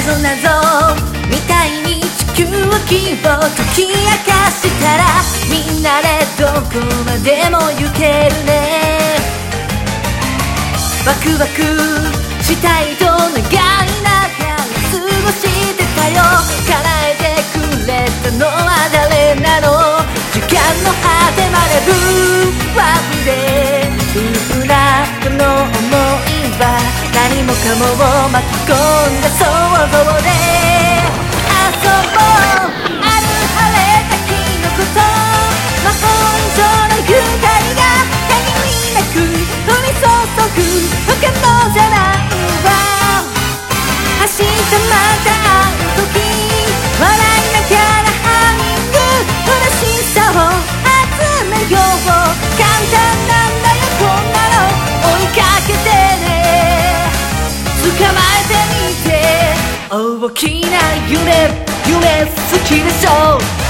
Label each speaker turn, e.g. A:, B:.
A: ぞなぞみたいに地球儀を解き明かしたらみんなでどこまでも行けるね。ワクワクしたいと願いながら過ごしてたよ。叶えてくれたのは誰なの。時間の果てまでブワブで夫婦なこの想いは何もかもを巻き込んだ想像で遊ぼう。ある晴れた日のこと魔法以上の光が限りなく降り注ぐ不可能じゃないわ。明日また会う時笑いながらハミング嬉しさを集めよう。簡単なんだよこんなの追いかけてね。捕まえてみて大きな夢好きでしょう。